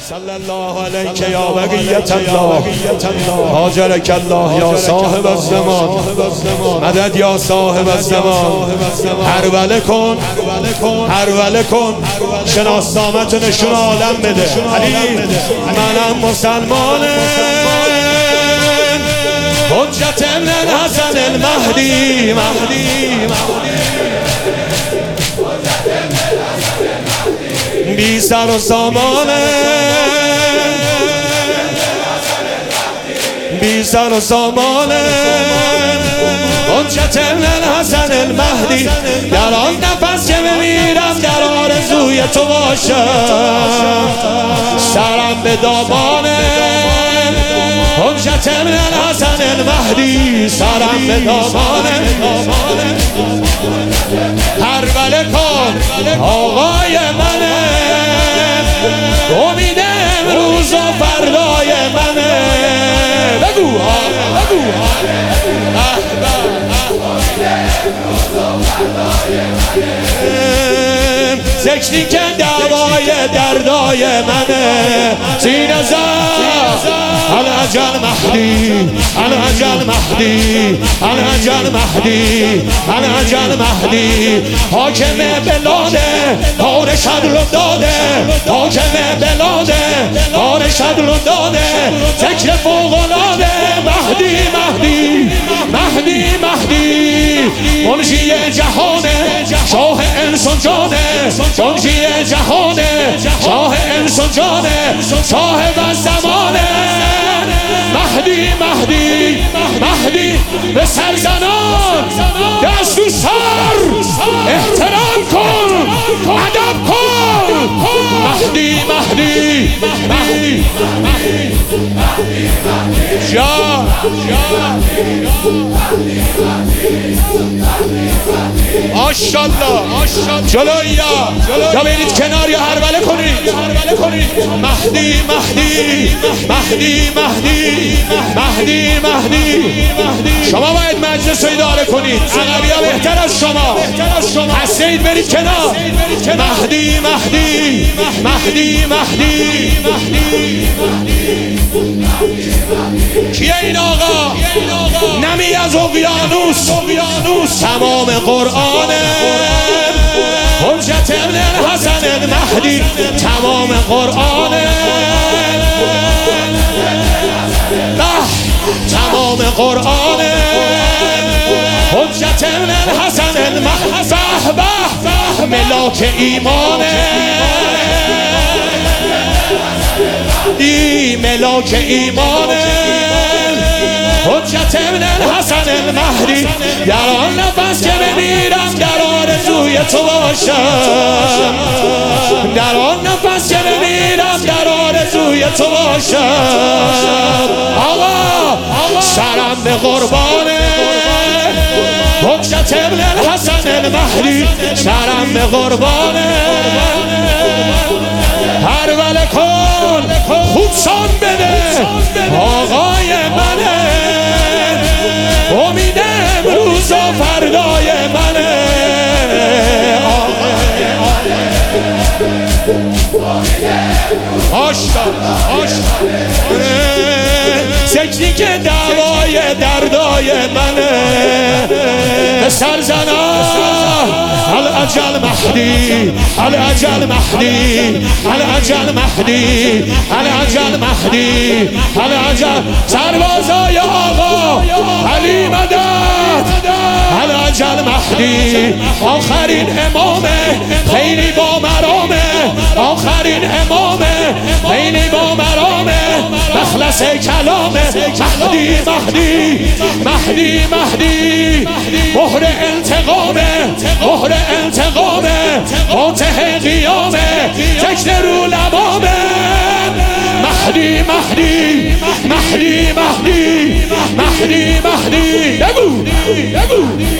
صلی الله علیک یا بقیت الله هاجرک الله یا صاحب الزمان مدد یا صاحب الزمان هروله کن هروله کن شناسنامت نشون عالم بده علی منم مسلمانم حجت ابن الحسن المهدی بی سر و سامانه بی سر و سامانه حجت ابن الحسن المهدی در آن نفس که بمیرم در آرزوی تو باشم سرم به دامانه حجت ابن الحسن المهدی سرم به دامانه هروله کن آقای منه امید امروز و فردای منه بگو بگو زشتی که دوای دردای منه سینه زد العجل مهدی العجل مهدی العجل مهدی العجل مهدی حاکم بلاده آرشد رو داده حاکم بلاده آرشد رو داده ذکر فوق‌العاده مهدی مهدی مهدی مهدی منشی جهانه شاه انس و جانه منشی جهانه شاه انس و جانه صاحب الزمانه مهدی مهدی مهدی به سرزنان دست تو سر احترام کن ادب کن مهدی مهدی مهدی جا ماشاءالله جلویا یا برید کنار یا هروله کنید مهدی مهدی مهدی مهدی مهدی مهدی شما باید مجلس رو اداره کنید عقبی ها بهتر از شما هستید برید کنار مهدی مهدی مهدی مهدی کیه این آقا نمی از اقیانوس تمام قرآنه حجت ابن الحسن المهدی تمام قرآنه تمام قرآنه حجت ابن الحسن المهدی به ملاک ایمانه ملاک ایمانه حجت ابن الحسن المهدی در آن نفس که بمیرم در آرزوی تو باشم در آن نفس که بمیرم در آرزوی تو باشم آقا سرم به قربانه حجت ابن الحسن المهدی سرم به قربانه هروله کن خوب سان بده آقای منه امید امروز و فردای منه سجدی که دوای دردای منه به سرزنان العجل مهدی العجل مهدی العجل مهدی العجل مهدی العجل سربازای آقا علی مدد العجل مهدی آخرین امامه خیلی با مرامه آخرین امامه خیلی با مرامه مخلص کلامه مهدی مهدی مهدی مهدی مهر انتقامه مهر انتقامه منتهی قیامه ذکر رو لبامه مهدی مهدی مهدی مهدی مهدی مهدی بگو